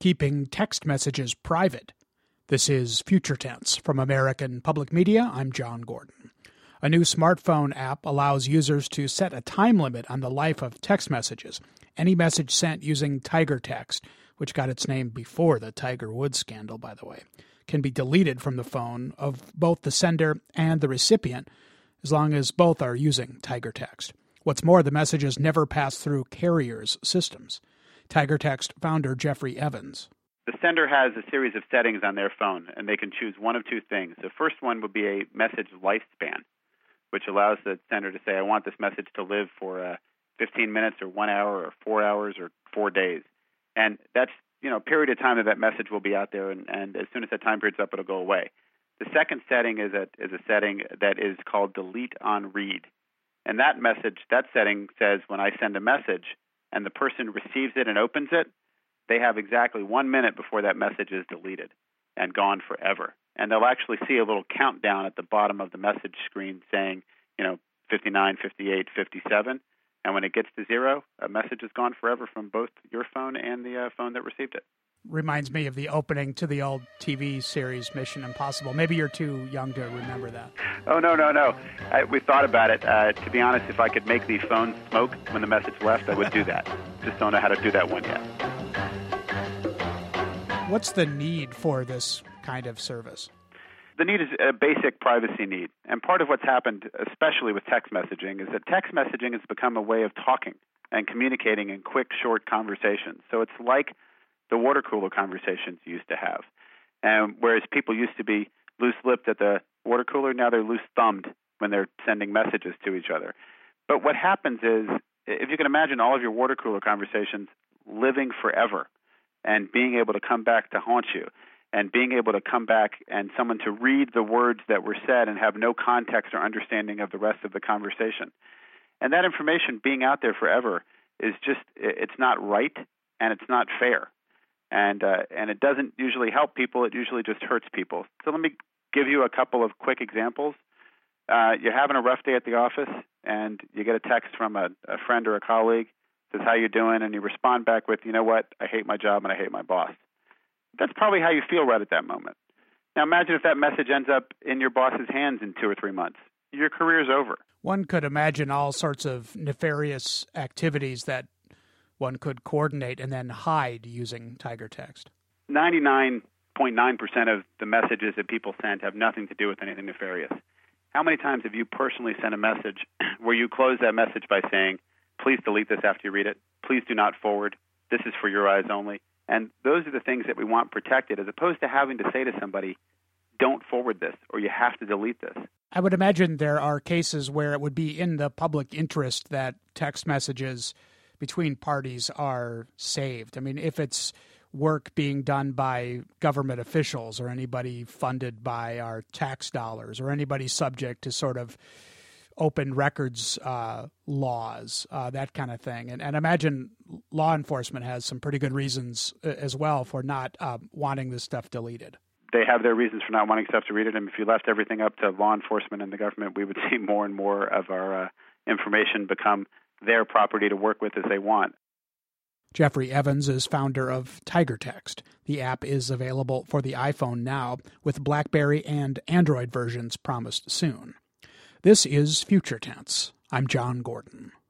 keeping text messages private. This is Future Tense from American Public Media. I'm John Gordon. A new smartphone app allows users to set a time limit on the life of text messages. Any message sent using Tiger Text, which got its name before the Tiger Woods scandal, by the way, can be deleted from the phone of both the sender and the recipient, as long as both are using Tiger Text. What's more, the messages never pass through carriers' systems. Tiger Text founder Jeffrey Evans. The sender has a series of settings on their phone, and they can choose one of two things. The first one would be a message lifespan, which allows the sender to say, I want this message to live for 15 minutes or 1 hour or 4 hours or 4 days. And that's, a period of time that message will be out there, and as soon as that time period's up, it'll go away. The second setting is a setting that is called delete on read. And that setting says when I send a message and the person receives it and opens it, they have exactly 1 minute before that message is deleted and gone forever. And they'll actually see a little countdown at the bottom of the message screen saying, 59, 58, 57. And when it gets to 0, a message is gone forever from both your phone and the phone that received it. Reminds me of the opening to the old TV series Mission Impossible. Maybe you're too young to remember that. Oh, no. We thought about it. To be honest, if I could make the phone smoke when the message left, I would do that. Just don't know how to do that one yet. What's the need for this kind of service? The need is a basic privacy need. And part of what's happened, especially with text messaging, is that text messaging has become a way of talking and communicating in quick, short conversations. So it's like the water cooler conversations you used to have. And whereas people used to be loose-lipped at the water cooler, now they're loose-thumbed when they're sending messages to each other. But what happens is, if you can imagine all of your water cooler conversations living forever and being able to come back to haunt you, and being able to come back and someone to read the words that were said and have no context or understanding of the rest of the conversation. And that information being out there forever is just, it's not right and it's not fair. And it doesn't usually help people, it usually just hurts people. So let me give you a couple of quick examples. You're having a rough day at the office and you get a text from a friend or a colleague, says, how you doing? And you respond back with, you know what, I hate my job and I hate my boss. That's probably how you feel right at that moment. Now imagine if that message ends up in your boss's hands in 2 or 3 months. Your career's over. One could imagine all sorts of nefarious activities that one could coordinate and then hide using Tiger Text. 99.9% of the messages that people send have nothing to do with anything nefarious. How many times have you personally sent a message where you close that message by saying, please delete this after you read it, please do not forward, this is for your eyes only? And those are the things that we want protected, as opposed to having to say to somebody, don't forward this, or you have to delete this. I would imagine there are cases where it would be in the public interest that text messages between parties are saved. I mean, if it's work being done by government officials or anybody funded by our tax dollars or anybody subject to sort of open records laws, that kind of thing. And imagine law enforcement has some pretty good reasons as well for not wanting this stuff deleted. They have their reasons for not wanting stuff to read it. And if you left everything up to law enforcement and the government, we would see more and more of our information become their property to work with as they want. Jeffrey Evans is founder of Tiger Text. The app is available for the iPhone now, with BlackBerry and Android versions promised soon. This is Future Tense. I'm John Gordon.